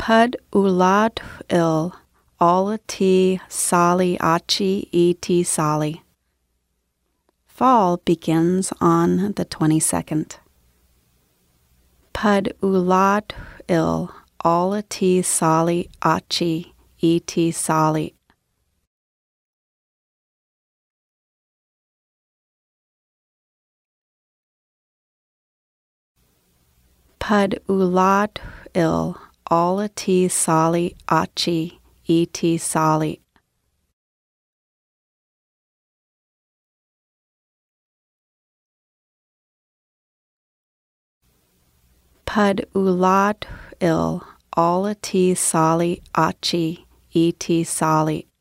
Pud ulad il alati sali achi eti sali. Fall begins on the 22nd. Pud ulad il alati sali achi eti sali. Pud ulad il alati sali achi eti sali. Pud ulad il alati sali achi eti sali.